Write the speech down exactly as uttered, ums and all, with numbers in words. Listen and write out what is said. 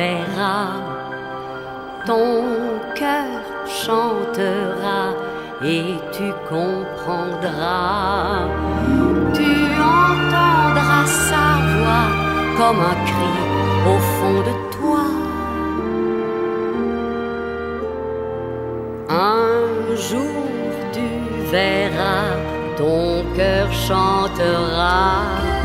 verras, ton cœur chantera et tu comprendras. Tu entendras sa voix comme un cri au fond de toi. Un jour tu verras, ton cœur chantera.